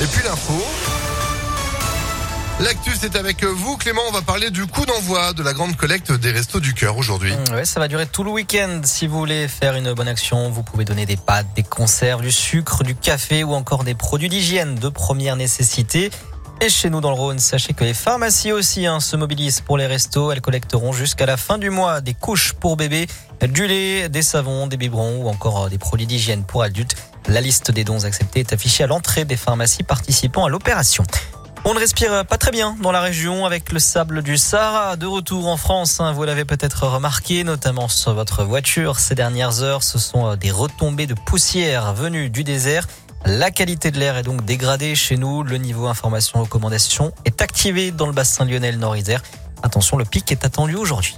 Et puis l'info. L'actu, c'est avec vous, Clément. On va parler du coup d'envoi de la grande collecte des Restos du Cœur aujourd'hui. Ouais, ça va durer tout le week-end. Si vous voulez faire une bonne action, vous pouvez donner des pâtes, des conserves, du sucre, du café ou encore des produits d'hygiène de première nécessité. Et chez nous dans le Rhône, sachez que les pharmacies aussi se mobilisent pour les restos. Elles collecteront jusqu'à la fin du mois des couches pour bébés, du lait, des savons, des biberons ou encore des produits d'hygiène pour adultes. La liste des dons acceptés est affichée à l'entrée des pharmacies participant à l'opération. On ne respire pas très bien dans la région avec le sable du Sahara. De retour en France, vous l'avez peut-être remarqué, notamment sur votre voiture. Ces dernières heures, ce sont des retombées de poussière venues du désert. La qualité de l'air est donc dégradée chez nous. Le niveau information recommandation est activé dans le bassin lyonnais Nord-Isère. Attention, le pic est attendu aujourd'hui.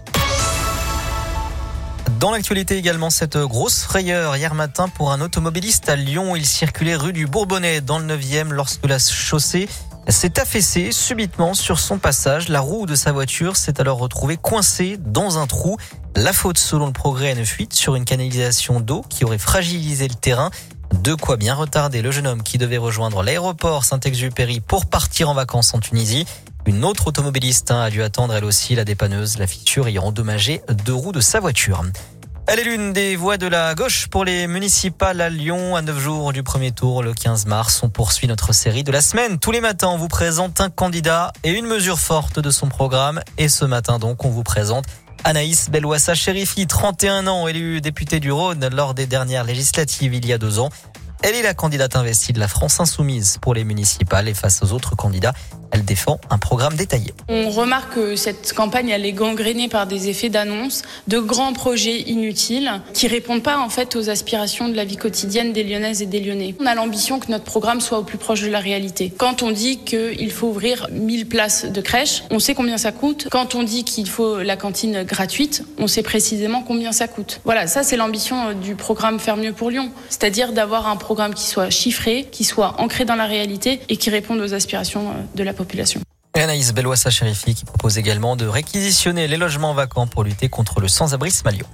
Dans l'actualité également, cette grosse frayeur hier matin pour un automobiliste à Lyon. Il circulait rue du Bourbonnais dans le 9e lorsque la chaussée s'est affaissée subitement sur son passage. La roue de sa voiture s'est alors retrouvée coincée dans un trou. La faute, selon le Progrès, à une fuite sur une canalisation d'eau qui aurait fragilisé le terrain. De quoi bien retarder le jeune homme qui devait rejoindre l'aéroport Saint-Exupéry pour partir en vacances en Tunisie. Une autre automobiliste a dû attendre elle aussi la dépanneuse, la fissure ayant endommagé 2 roues de sa voiture. Elle est l'une des voix de la gauche pour les municipales à Lyon. À 9 jours du premier tour, le 15 mars, on poursuit notre série de la semaine. Tous les matins, on vous présente un candidat et une mesure forte de son programme. Et ce matin donc, on vous présente Anaïs Bellouassa-Chérifi, 31 ans, élue députée du Rhône lors des dernières législatives il y a 2 ans. Elle est la candidate investie de la France Insoumise pour les municipales et face aux autres candidats, elle défend un programme détaillé. On remarque que cette campagne elle est gangrénée par des effets d'annonce, de grands projets inutiles qui répondent pas en fait aux aspirations de la vie quotidienne des Lyonnaises et des Lyonnais. On a l'ambition que notre programme soit au plus proche de la réalité. Quand on dit qu'il faut ouvrir 1000 places de crèche, on sait combien ça coûte. Quand on dit qu'il faut la cantine gratuite, on sait précisément combien ça coûte. Voilà, ça c'est l'ambition du programme Faire mieux pour Lyon, c'est-à-dire d'avoir un programme qui soit chiffré, qui soit ancré dans la réalité et qui réponde aux aspirations de la population. Et Anaïs Bellouassa-Chérifi qui propose également de réquisitionner les logements vacants pour lutter contre le sans-abrisme à Lyon.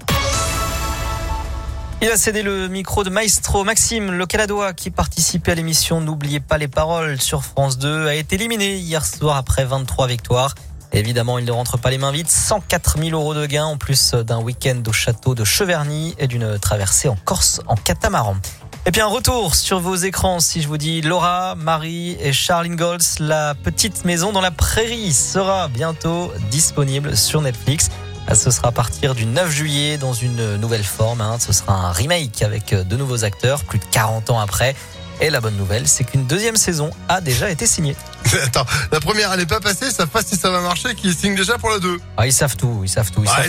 Il a cédé le micro de Maestro. Maxime, le Caladois qui participait à l'émission N'oubliez pas les paroles sur France 2, a été éliminé hier soir après 23 victoires. Évidemment, il ne rentre pas les mains vides. 104 000 € de gains en plus d'un week-end au château de Cheverny et d'une traversée en Corse en catamaran. Et puis un retour sur vos écrans si je vous dis Laura, Marie et Charles Ingalls, la petite maison dans la prairie sera bientôt disponible sur Netflix. Ce sera à partir du 9 juillet dans une nouvelle forme. Ce sera un remake avec de nouveaux acteurs plus de 40 ans après. Et la bonne nouvelle, c'est qu'une 2e saison a déjà été signée. Attends, la première elle n'est pas passée, ils savent pas si ça va marcher, qu'ils signent déjà pour la 2. Ah, ils savent tout. Ils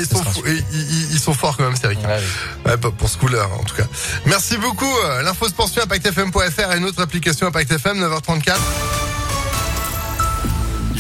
sont forts quand même, c'est vrai. Ouais, pour ce coup-là, en tout cas. Merci beaucoup. L'info se poursuit à ImpactFM.fr et une autre application Impact FM, 9h34.